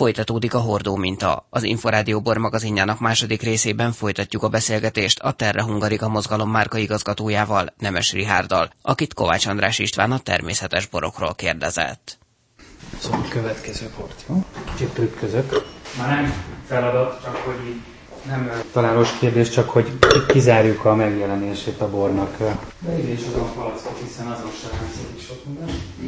Folytatódik a hordó minta. Az Inforádió Bor magazinjának második részében folytatjuk a beszélgetést a Terra Hungarica mozgalom márkaigazgatójával, Nemes Richárddal, akit Kovács András István a természetes borokról kérdezett. Szóval a következő porció. Kicsit trükközök. Már nem feladat, csak hogy így nem találós kérdés, csak hogy kizárjuk a megjelenését a bornak. De így is azon palackok, hiszen azon sem látszik sok minden.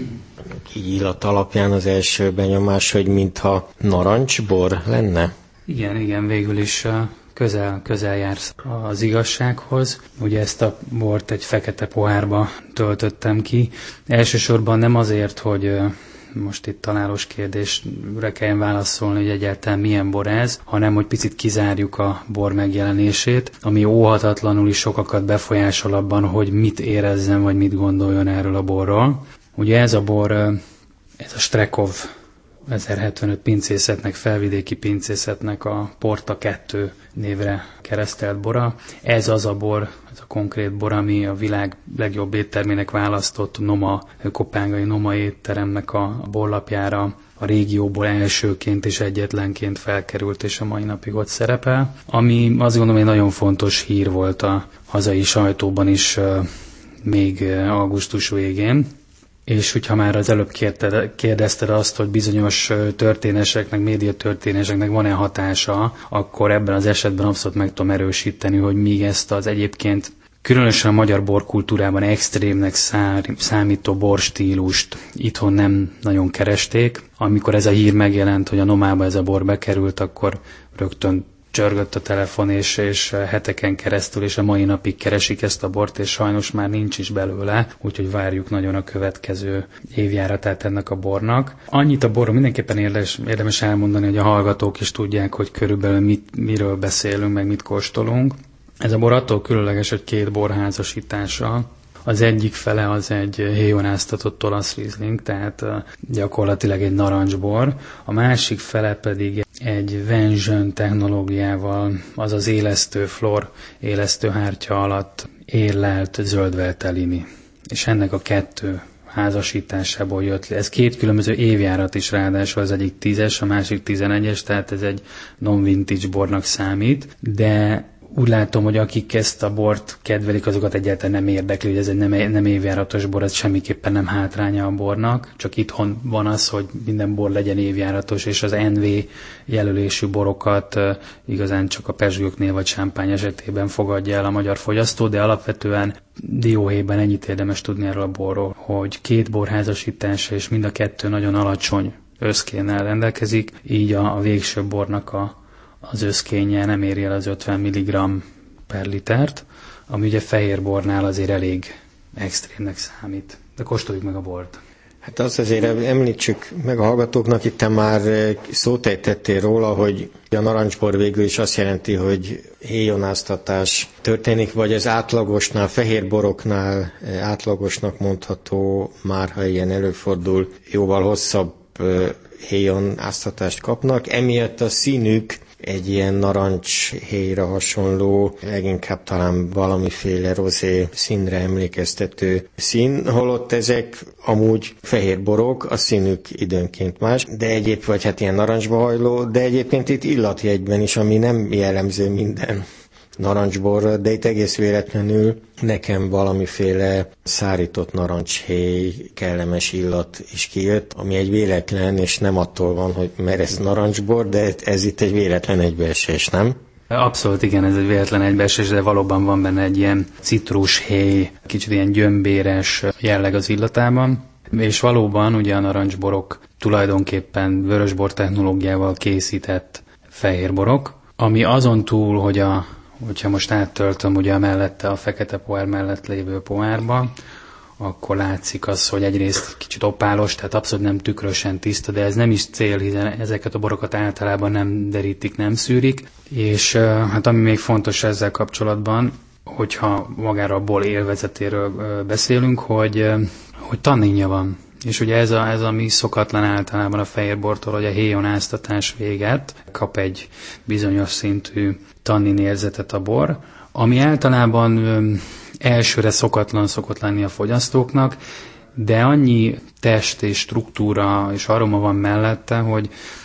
Így illat alapján az első benyomás, hogy mintha narancsbor lenne? Igen, végül is közel jársz az igazsághoz. Ugye ezt a bort egy fekete pohárba töltöttem ki. Elsősorban nem azért, hogy most itt találós kérdésre kelljen válaszolni, hogy egyáltalán milyen bor ez, hanem hogy picit kizárjuk a bor megjelenését, ami óhatatlanul is sokakat befolyásol abban, hogy mit érezzen, vagy mit gondoljon erről a borról. Ugye ez a bor, ez a Strekov 1075 pincészetnek, felvidéki pincészetnek a Porta 2 névre keresztelt bora. Ez az a bor, ez a konkrét bor, ami a világ legjobb éttermének választott kopángai Noma étteremnek a borlapjára a régióból elsőként és egyetlenként felkerült, és a mai napig ott szerepel. Ami azt gondolom, egy nagyon fontos hír volt a hazai sajtóban is még augusztus végén. És hogyha már az előbb kérdezted azt, hogy bizonyos történéseknek, médiatörténéseknek van-e hatása, akkor ebben az esetben abszolút meg tudom erősíteni, hogy míg ezt az egyébként különösen a magyar borkultúrában extrémnek számító borstílust itthon nem nagyon keresték. Amikor ez a hír megjelent, hogy a Nomába ez a bor bekerült, akkor rögtön csörgött a telefon, és heteken keresztül, és a mai napig keresik ezt a bort, és sajnos már nincs is belőle, úgyhogy várjuk nagyon a következő évjáratát ennek a bornak. Annyit a borról mindenképpen érdemes elmondani, hogy a hallgatók is tudják, hogy körülbelül miről beszélünk, meg mit kóstolunk. Ez a bor attól különleges, hogy két bor házasítása. Az egyik fele az egy héjonáztatott olasz riesling, tehát gyakorlatilag egy narancsbor. A másik fele pedig egy Vin technológiával, azaz élesztő flor, élesztő hártya alatt érlelt zöldveltelini. És ennek a kettő házasításából jött le. Ez két különböző évjárat is ráadásul, az egyik 10-es, a másik 11-es, tehát ez egy non-vintage bornak számít, de úgy látom, hogy akik ezt a bort kedvelik, azokat egyáltalán nem érdekli, hogy ez egy nem évjáratos bor, ez semmiképpen nem hátránya a bornak, csak itthon van az, hogy minden bor legyen évjáratos, és az NV jelölésű borokat igazán csak a pezsgőknél vagy sámpány esetében fogadja el a magyar fogyasztó, de alapvetően dióhéjban ennyit érdemes tudni erről a borról, hogy két bor házasítása, és mind a kettő nagyon alacsony összkénnel rendelkezik, így a végső bornak az összkénye nem éri el az 50 mg per litert, ami ugye fehérbornál azért elég extrémnek számít. De kóstoljuk meg a bort. Hát azt azért említsük meg a hallgatóknak, itt már szót ejtettél róla, hogy a narancsbor végül is azt jelenti, hogy héjonáztatás történik, vagy az átlagosnál, fehérboroknál átlagosnak mondható, már ha ilyen előfordul, jóval hosszabb héjonáztatást kapnak. Emiatt a színük egy ilyen narancshéjra hasonló, leginkább talán valamiféle rozé színre emlékeztető szín, holott ezek amúgy fehér borok, a színük időnként más, de egyéb, vagy hát ilyen narancsba hajló, de egyébként itt illatjegyben is, ami nem jellemző minden narancsborra, de itt egész véletlenül nekem valamiféle szárított narancshéj, kellemes illat is kijött, ami egy véletlen, és nem attól van, hogy mert ez narancsbor, de ez itt egy véletlen egybeesés, nem? Abszolút igen, ez egy véletlen egybeesés, de valóban van benne egy ilyen citrushéj, kicsit ilyen gyömbéres jelleg az illatában. És valóban ugye a narancsborok tulajdonképpen vörösbor technológiával készített fehérborok, ami azon túl, hogyha most áttöltöm ugye mellette a fekete pohár mellett lévő pohárba, akkor látszik az, hogy egyrészt kicsit opálos, tehát abszolút nem tükrösen tiszta, de ez nem is cél, hiszen ezeket a borokat általában nem derítik, nem szűrik. És hát ami még fontos ezzel kapcsolatban, hogyha magáról a bor élvezetéről beszélünk, hogy tanninja van. És ugye ez ami szokatlan általában a fehérbortól, hogy a héjonáztatás véget kap egy bizonyos szintű tannin érzetet a bor, ami általában elsőre szokott lenni a fogyasztóknak, de annyi test és struktúra és aroma van mellette, hogy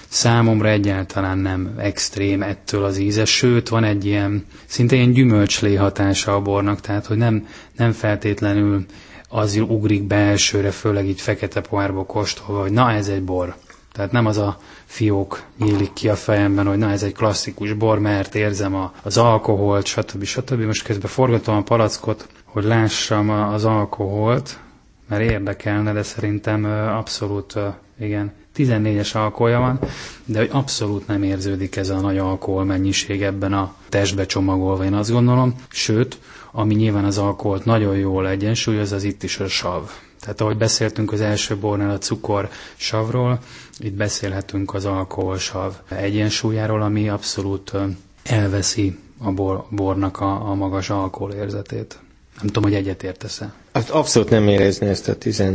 Számomra egyáltalán nem extrém ettől az íze, sőt van egy ilyen, szinte ilyen gyümölcslé hatása a bornak, tehát hogy nem feltétlenül az ugrik be elsőre, főleg így fekete pohárba kóstolva, hogy na ez egy bor. Tehát nem az a fiók nyílik ki a fejemben, hogy na ez egy klasszikus bor, mert érzem az alkoholt, stb. Most közben forgatom a palackot, hogy lássam az alkoholt, mert érdekelne, de szerintem abszolút, igen, 14-es alkoholja van, de hogy abszolút nem érződik ez a nagy alkoholmennyiség ebben a testbe csomagolva, én azt gondolom. Sőt, ami nyilván az alkoholt nagyon jól egyensúlyoz, az itt is a sav. Tehát ahogy beszéltünk az első bornál a cukor savról, itt beszélhetünk az alkoholsav egyensúlyáról, ami abszolút elveszi a bornak a magas alkoholérzetét. Nem tudom, hogy egyetértesz-e. Hát abszolút nem érezni ezt a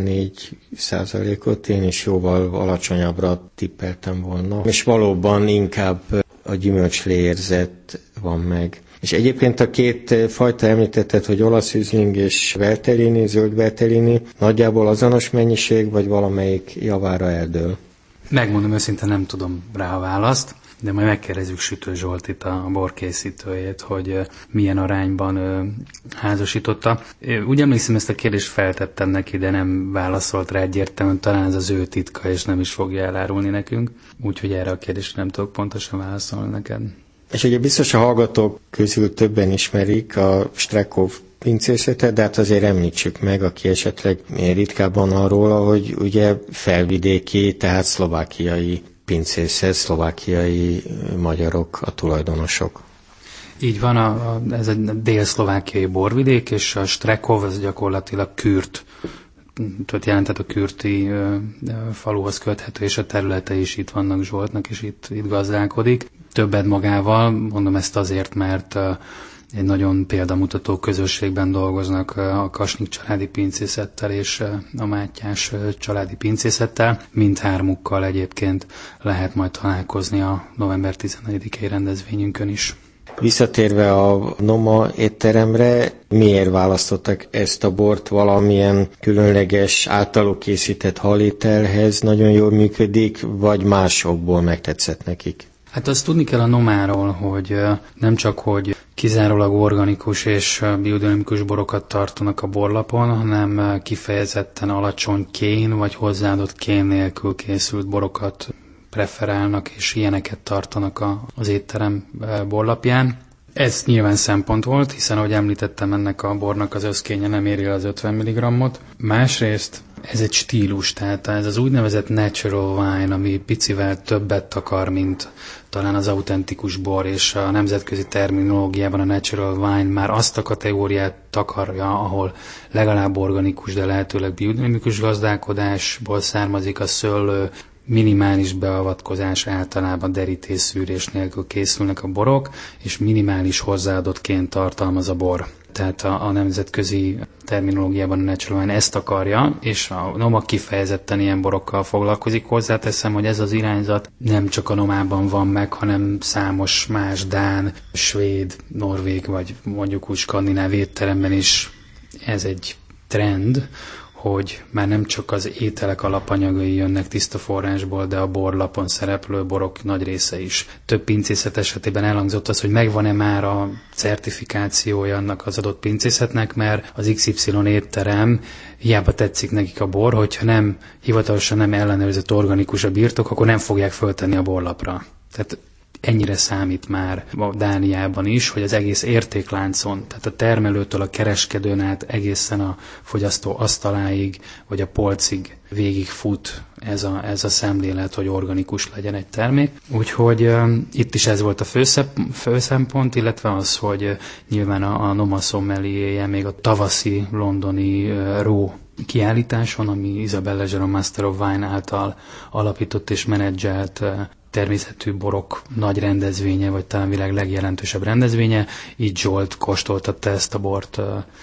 14%-ot, én is jóval alacsonyabbra tippeltem volna. És valóban inkább a gyümölcslé érzet van meg. És egyébként a két fajta említetted, hogy olasz üzling és Valtellini, zöld Valtellini, nagyjából azonos mennyiség, vagy valamelyik javára eldől? Megmondom őszintén, nem tudom rá a választ, de majd megkérdezzük Sütő Zsoltit, a borkészítőjét, hogy milyen arányban házasította. Úgy emlékszem, ezt a kérdést feltettem neki, de nem válaszolt rá egyértelműen, talán ez az ő titka, és nem is fogja elárulni nekünk. Úgyhogy erre a kérdésre nem tudok pontosan válaszolni neked. És ugye biztos a hallgatók közül többen ismerik a Strekov pincészetet, de hát azért említsük meg, aki esetleg ritkábban arról, hogy ugye felvidéki, tehát szlovákiai pincészet, szlovákiai magyarok a tulajdonosok. Így van, ez egy dél-szlovákiai borvidék, és a Strekov, ez gyakorlatilag Kürt, tehát jelentett a kürti faluhoz köthető, és a területe is itt vannak Zsoltnak, és itt gazdálkodik. Többet magával, mondom ezt azért, mert egy nagyon példamutató közösségben dolgoznak a Kasnyik családi pincészettel és a Mátyás családi pincészettel. Mindhármukkal egyébként lehet majd találkozni a november 14-i rendezvényünkön is. Visszatérve a Noma étteremre, miért választottak ezt a bort? Valamilyen különleges, általuk készített halételhez nagyon jól működik, vagy másokból megtetszett nekik? Hát azt tudni kell a Nomáról, hogy nem csak, hogy kizárólag organikus és biodinamikus borokat tartanak a borlapon, hanem kifejezetten alacsony kén vagy hozzáadott kén nélkül készült borokat preferálnak, és ilyeneket tartanak az étterem borlapján. Ez nyilván szempont volt, hiszen ahogy említettem, ennek a bornak az összkénye nem éri el az 50 mg-ot. Másrészt ez egy stílus, tehát ez az úgynevezett natural wine, ami picivel többet akar, mint talán az autentikus bor, és a nemzetközi terminológiában a natural wine már azt a kategóriát takarja, ahol legalább organikus, de lehetőleg biodinamikus gazdálkodásból származik a szőlő, minimális beavatkozás, általában derítésszűrés nélkül készülnek a borok, és minimális hozzáadottként tartalmaz a bor. Tehát a nemzetközi terminológiában a natural wine ezt akarja, és a Noma kifejezetten ilyen borokkal foglalkozik. Hozzáteszem, hogy ez az irányzat nem csak a Nomában van meg, hanem számos más dán, svéd, norvég, vagy mondjuk úgy skandináv étteremben is ez egy trend, hogy már nem csak az ételek alapanyagai jönnek tiszta forrásból, de a borlapon szereplő borok nagy része is. Több pincészet esetében elhangzott az, hogy megvan-e már a certifikációja annak az adott pincészetnek, mert az XY étterem hiába tetszik nekik a bor, hogyha nem hivatalosan nem ellenőrzött organikus a birtok, akkor nem fogják föltenni a borlapra. Tehát ennyire számít már a Dániában is, hogy az egész értékláncon, tehát a termelőtől a kereskedőn át egészen a fogyasztó asztaláig, vagy a polcig végig fut ez a szemlélet, hogy organikus legyen egy termék. Úgyhogy itt is ez volt a fő szempont, illetve az, hogy nyilván a Noma sommeliéje még a tavaszi londoni Raw kiállításon, ami Isabelle Legeron Master of Wine által alapított és menedzselt természetű borok nagy rendezvénye, vagy talán világ legjelentősebb rendezvénye. Így Zsolt kóstoltatta ezt a bort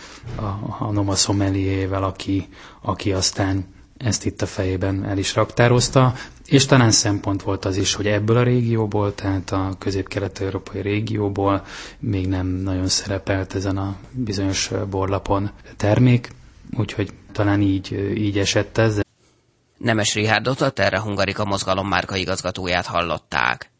a Noma sommeliével, aki aztán ezt itt a fejében el is raktározta, és talán szempont volt az is, hogy ebből a régióból, tehát a közép-kelet-európai régióból még nem nagyon szerepelt ezen a bizonyos borlapon termék, úgyhogy talán így esett ez. Nemes Richardot, a Terra Hungarica mozgalom márkaigazgatóját hallották.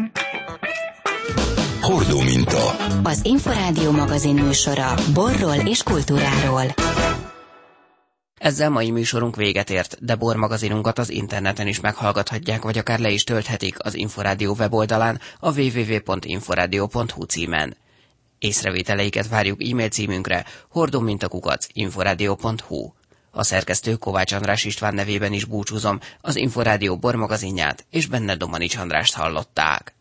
Hordóminta. Az Inforádió magazin műsora borról és kultúráról. Ezzel mai műsorunk véget ért, de bormagazinunkat az interneten is meghallgathatják, vagy akár le is tölthetik az Inforádió weboldalán, a www.inforadio.hu címen. Észrevételeiket várjuk e-mail címünkre hordóminta@inforadio.hu. A szerkesztő Kovács András István nevében is búcsúzom, az Inforádió bormagazinját és benne Domanics Andrást hallották.